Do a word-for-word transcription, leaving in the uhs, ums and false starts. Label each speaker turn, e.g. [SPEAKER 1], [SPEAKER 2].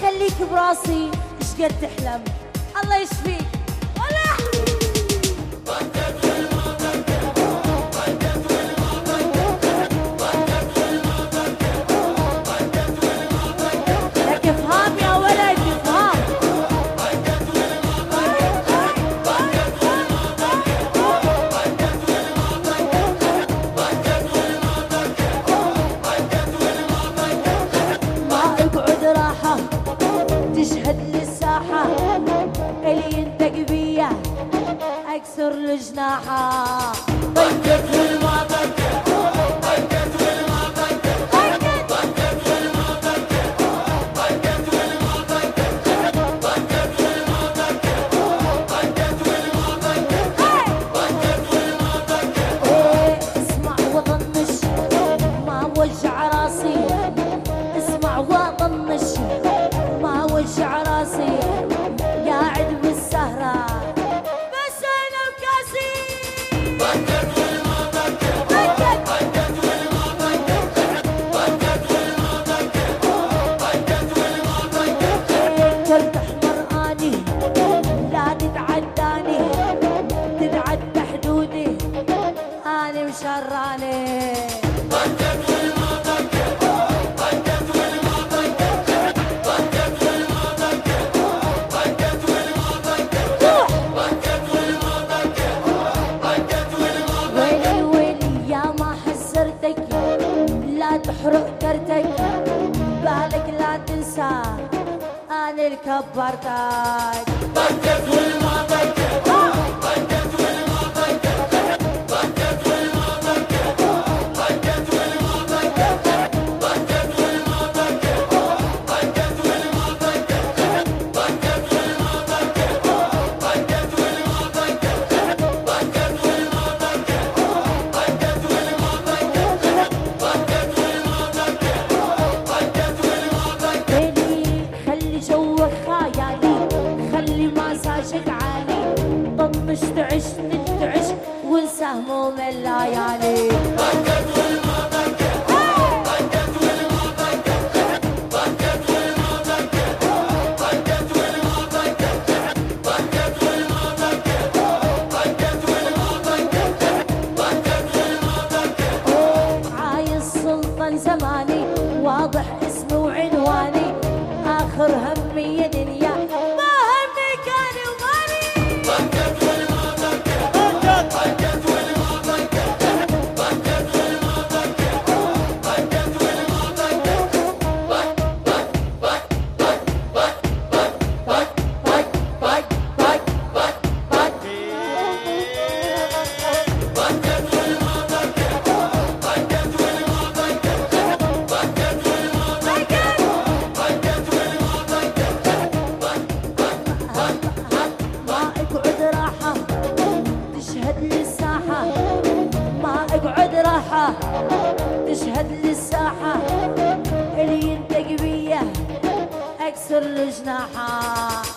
[SPEAKER 1] خليك براسي ايش قد تحلم. الله يشفيك. لك افهام يا ولد افهام. ما اقعد راحة تشهد للساحة اللي ينتق بيه اكسر الجناحة. طقت والما طقت طقت والما طقت طقت طقت والما طقت طقت والما طقت طقت والما طقت طقت والما طقت طقت والما طقت. ايه اسمع وطنش ما وجع راسي. اسمع وطنش ما وجع راسي. قاعد بالسهرة بس انا وكاسي. طقت والما طقت طقت طقت والما طقت طقت والما طقت طقت والما طقت. كلت احمر اني لا تتعداني تتعدى حدودي اني مشراني. طقت والما طقت طقت والما طقت طقت والما طقت طقت والما طقت طقت والما طقت طقت والما طقت. ويلي ويلي يا ما حسرتك لا تحرق كرتك بالك لا تنسى انا اللي كبرتك. طقت والما طقت طقت والما طقت طقت والما طقت طقت والما طقت طقت والما طقت طقت والما طقت طقت والما طقت طقت والما طقت طقت والما طقت طقت والما طقت طقت والما طقت طقت والما طقت. ويلي خلي جوك خيالي خلي مساجك عالي. طنش تعش ننتعش وانسى هموم الليالي. طقت والما طقت طقت والما طقت طقت والما طقت طقت والما طقت طقت والما طقت طقت والما طقت طقت والما طقت. عايز سلطان زماني واضح اسمي وعنواني. اخر همي يا دنيا ما همي كان ومالي. طقت والما طقت طقت والما طقت طقت والما طقت طقت والما طقت طق طق طق طق طق طق طق طق طق طق. طقت والما طقت طقت والما طقت طقت والما طقت طقت والما طقت. ما اقعد راحة تشهد للساحة. ما اقعد راحة تشهد للساحة اللي ينتق بيه اكسر الجناحة.